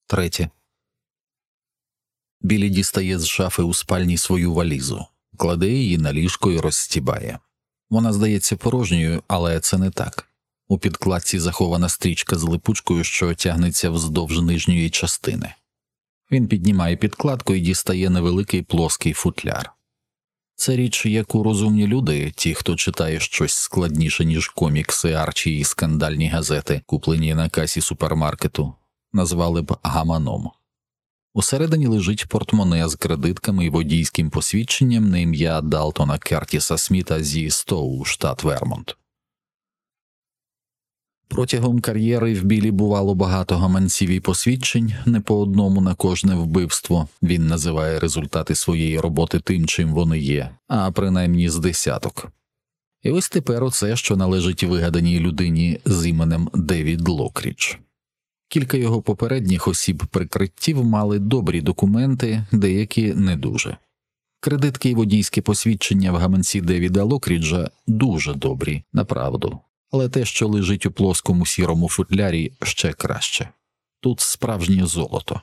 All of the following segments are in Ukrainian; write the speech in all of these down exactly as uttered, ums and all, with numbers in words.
Третє. Білі дістає з шафи у спальні свою валізу, кладе її на ліжко і розстібає. Вона здається порожньою, але це не так. У підкладці захована стрічка з липучкою, що тягнеться вздовж нижньої частини. Він піднімає підкладку і дістає невеликий плоский футляр. Це річ, яку розумні люди, ті, хто читає щось складніше, ніж комікси, Арчі і скандальні газети, куплені на касі супермаркету, назвали б гаманом. Усередині лежить портмоне з кредитками і водійським посвідченням на ім'я Далтона Кертіса Сміта зі Стоу, штат Вермонт. Протягом кар'єри в Білі бувало багато гаманців і посвідчень, не по одному на кожне вбивство. Він називає результати своєї роботи тим, чим вони є, а принаймні з десяток. І ось тепер оце, що належить вигаданій людині з іменем Девід Локрідж. Кілька його попередніх осіб-прикриттів мали добрі документи, деякі не дуже. Кредитки і водійське посвідчення в гаманці Девіда Локріджа дуже добрі, направду. Але те, що лежить у плоскому сірому футлярі, ще краще. Тут справжнє золото.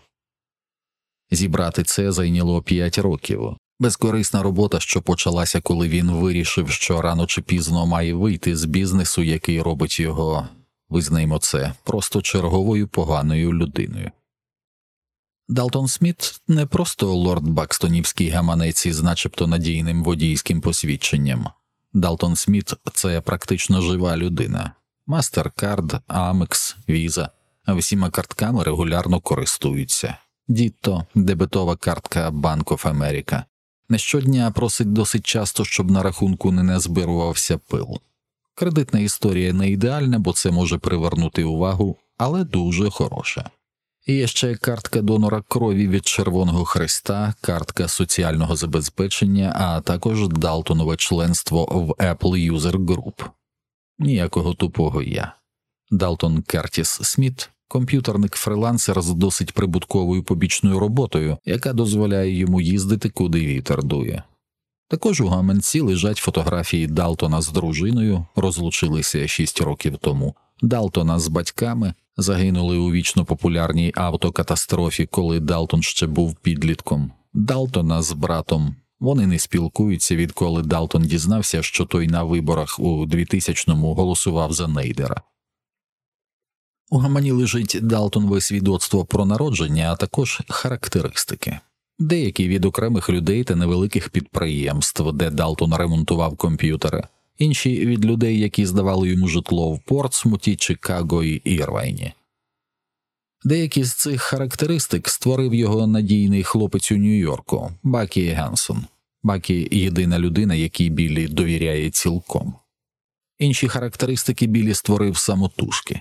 Зібрати це зайняло п'ять років. Безкорисна робота, що почалася, коли він вирішив, що рано чи пізно має вийти з бізнесу, який робить його, визнаємо це, просто черговою поганою людиною. Далтон Сміт не просто лорд Бакстонівський гаманець із начебто надійним водійським посвідченням. Далтон Сміт – це практично жива людина. Мастеркард, Амекс, Віза – всіма картками регулярно користуються. Дітто – дебетова картка Bank of America. Не щодня просить досить часто, щоб на рахунку не назбирувався пил. Кредитна історія не ідеальна, бо це може привернути увагу, але дуже хороша. Є ще картка донора крові від Червоного Хреста, картка соціального забезпечення, а також Далтонове членство в Apple User Group. Ніякого тупого я. Далтон Кертіс Сміт – комп'ютерник-фрилансер з досить прибутковою побічною роботою, яка дозволяє йому їздити, куди вітер дує. Також у гаманці лежать фотографії Далтона з дружиною, розлучилися шість років тому, Далтона з батьками, загинули у вічно популярній автокатастрофі, коли Далтон ще був підлітком, Далтона з братом. Вони не спілкуються, відколи Далтон дізнався, що той на виборах у двотисячному голосував за Нейдера. У гамані лежить Далтонове свідоцтво про народження, а також характеристики. Деякі від окремих людей та невеликих підприємств, де Далтон ремонтував комп'ютери. Інші від людей, які здавали йому житло в Портсмуті, Чикаго і Ірвайні. Деякі з цих характеристик створив його надійний хлопець у Нью-Йорку – Бакі Генсон. Бакі – єдина людина, якій Біллі довіряє цілком. Інші характеристики Біллі створив самотужки.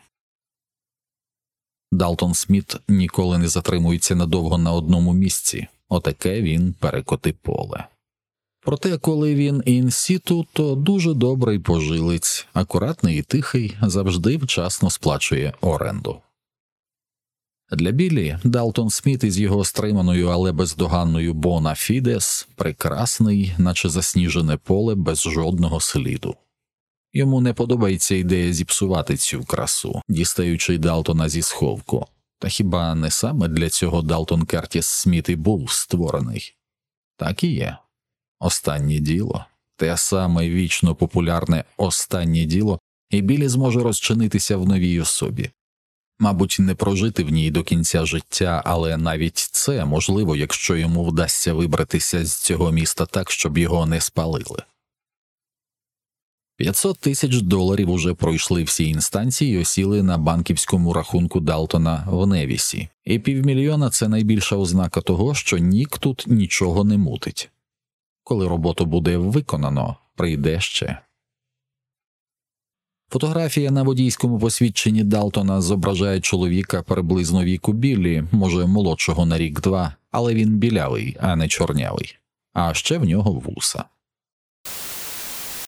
Далтон Сміт ніколи не затримується надовго на одному місці. Отаке він перекоти поле. Проте, коли він ін-сіту, то дуже добрий пожилець, акуратний і тихий, завжди вчасно сплачує оренду. Для Біллі Далтон Сміт із його стриманою, але бездоганною бона фідес прекрасний, наче засніжене поле без жодного сліду. Йому не подобається ідея зіпсувати цю красу, дістаючи Далтона зі сховку. Та хіба не саме для цього Далтон Кертіс Сміт і був створений? Так і є. Останнє діло, те саме вічно популярне «Останнє діло», і Біллі зможе розчинитися в новій особі. Мабуть, не прожити в ній до кінця життя, але навіть це можливо, якщо йому вдасться вибратися з цього міста так, щоб його не спалили. п'ятсот тисяч доларів уже пройшли всі інстанції і осіли на банківському рахунку Далтона в Невісі, і півмільйона – це найбільша ознака того, що Нік тут нічого не мутить. Коли роботу буде виконано, прийде ще. Фотографія на водійському посвідченні Далтона зображає чоловіка приблизно віку Біллі, може молодшого на рік-два, але він білявий, а не чорнявий. А ще в нього вуса.